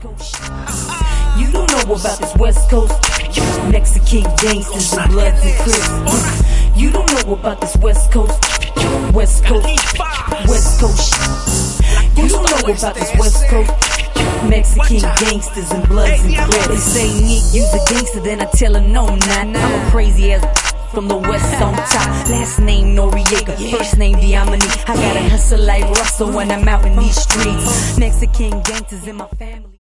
Coast. You don't know about this West Coast. Mexican gangsters and Bloods and Crips. You don't know about this West Coast. West Coast. West Coast. You don't know about this West Coast. Mexican gangsters and Bloods and Crips. They say Nick, you's a gangster, then I tell them no, nah. I'm a crazy ass from the West on top. Last name Noriega, first name Diamani. I gotta hustle like Russell when I'm out in these streets. Mexican gangsters in my family.